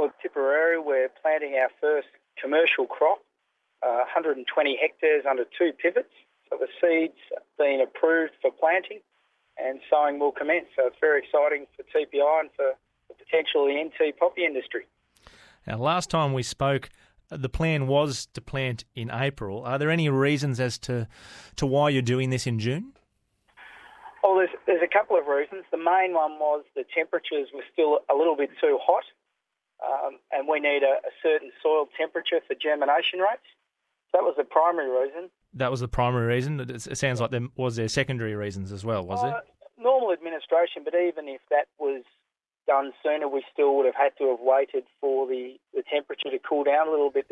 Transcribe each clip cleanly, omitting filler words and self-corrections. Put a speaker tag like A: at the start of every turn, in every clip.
A: called Tipperary. We're planting our first commercial crop, 120 hectares under 2 pivots. So the seed's been approved for planting and sowing will commence. So it's very exciting for TPI and for the potential of the NT poppy industry.
B: Now, last time we spoke, the plan was to plant in April. Are there any reasons as to why you're doing this in June?
A: Well, there's a couple of reasons. The main one was the temperatures were still a little bit too hot, and we need a certain soil temperature for germination rates. That was the primary reason.
B: That was the primary reason? It sounds like there was secondary reasons as well, was there?
A: Normal administration, but even if that was done sooner, we still would have had to have waited for the temperature to cool down a little bit.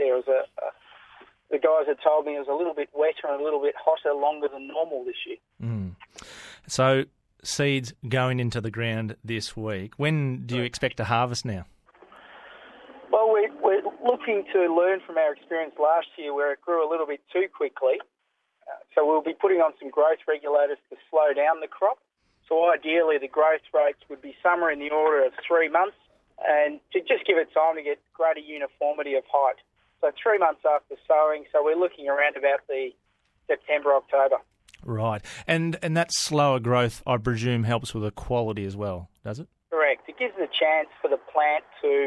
A: The guys had told me it was a little bit wetter and a little bit hotter longer than normal this year.
B: Mm. So seeds going into the ground this week. When do you expect to harvest now?
A: Well, we're looking to learn from our experience last year where it grew a little bit too quickly. So we'll be putting on some growth regulators to slow down the crop. So ideally the growth rates would be somewhere in the order of 3 months and to just give it time to get greater uniformity of height. So 3 months after sowing, so we're looking around about the September, October.
B: Right. And that slower growth, I presume, helps with the quality as well, does it?
A: Correct. It gives the chance for the plant to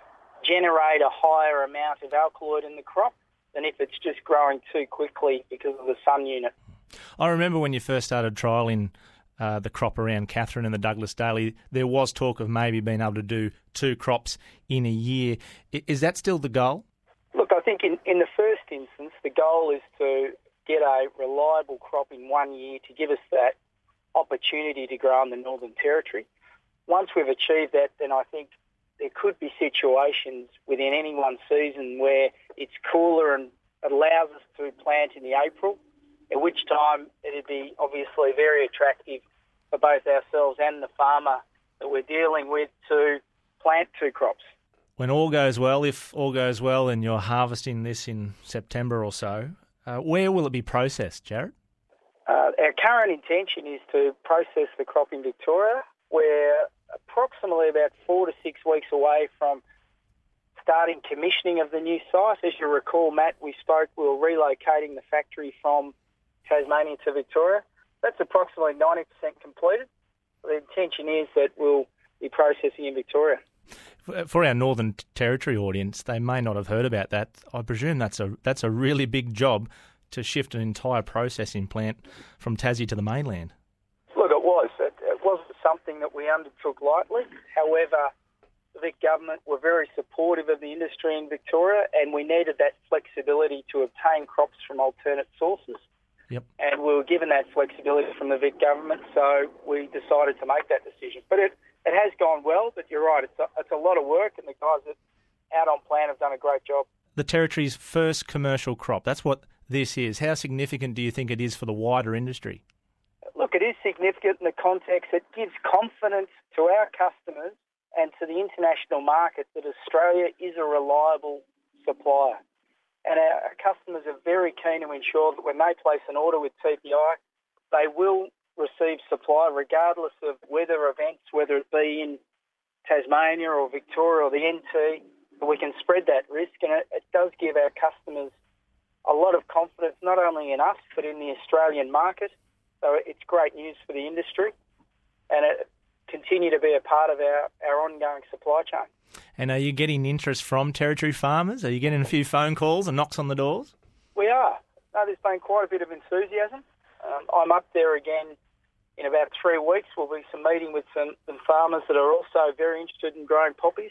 A: generate a higher amount of alkaloid in the crop than if it's just growing too quickly because of the sun unit.
B: I remember when you first started trialling the crop around Katherine and the Douglas Daly, there was talk of maybe being able to do 2 crops in a year. Is that still the goal?
A: Look, I think in the first instance, the goal is to get a reliable crop in 1 year to give us that opportunity to grow in the Northern Territory. Once we've achieved that, then I think there could be situations within any one season where it's cooler and it allows us to plant in the April, at which time it'd be obviously very attractive for both ourselves and the farmer that we're dealing with to plant 2 crops.
B: When all goes well, if all goes well and you're harvesting this in September or so, where will it be processed, Jared?
A: Our current intention is to process the crop in Victoria. We're approximately about 4 to 6 weeks away from starting commissioning of the new site. As you recall, Matt, we were relocating the factory from Tasmania to Victoria. That's approximately 90% completed. The intention is that we'll be processing in Victoria.
B: For our Northern Territory audience, they may not have heard about that. I presume that's a really big job to shift an entire processing plant from Tassie to the mainland.
A: Look, it was. It wasn't something that we undertook lightly. However, the Vic government were very supportive of the industry in Victoria, and we needed that flexibility to obtain crops from alternate sources.
B: Yep.
A: And we were given that flexibility from the Vic government, so we decided to make that decision. But it has gone well, but you're right, it's a lot of work, and the guys that out on plan have done a great job. The
B: Territory's first commercial crop, that's what this is. How significant do you think it is for the wider industry?
A: Look, it is significant in the context it gives confidence to our customers and to the international market that Australia is a reliable supplier. And our customers are very keen to ensure that when they place an order with TPI, they will receive supply regardless of weather events, whether it be in Tasmania or Victoria or the NT, that we can spread that risk. And it does give our customers a lot of confidence, not only in us, but in the Australian market. So it's great news for the industry, and it continue to be a part of our ongoing supply chain.
B: And are you getting interest from Territory farmers? Are you getting a few phone calls and knocks on the doors?
A: We are. No, there's been quite a bit of enthusiasm. I'm up there again in about 3 weeks. We'll be meeting with some farmers that are also very interested in growing poppies.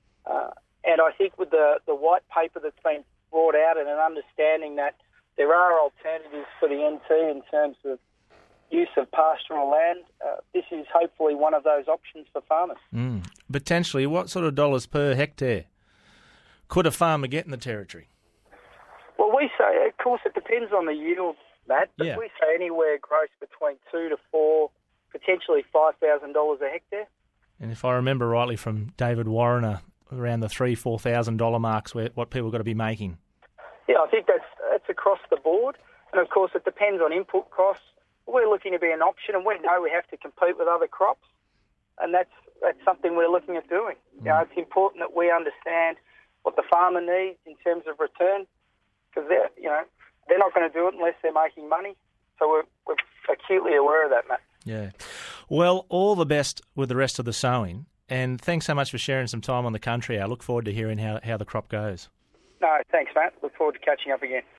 A: And I think with the white paper that's been brought out and an understanding that there are alternatives for the NT in terms of use of pastoral land, this is hopefully one of those options for farmers.
B: Potentially, what sort of dollars per hectare could a farmer get in the Territory?
A: Well, we say, of course, it depends on the yield, Matt, but we say anywhere gross between $2,000 to $4,000, potentially $5,000 a hectare.
B: And if I remember rightly from David Warrener, around the $3,000, $4,000 marks, what people got to be making.
A: Yeah, I think that's across the board. And, of course, it depends on input costs. We're looking to be an option, and we know we have to compete with other crops, and that's that's something we're looking at doing. You know, it's important that we understand what the farmer needs in terms of return, because they're not going to do it unless they're making money. So we're acutely aware of that, Matt.
B: Yeah. Well, all the best with the rest of the sowing, and thanks so much for sharing some time on the Country Hour. I look forward to hearing how the crop goes.
A: No, thanks, Matt. Look forward to catching up again.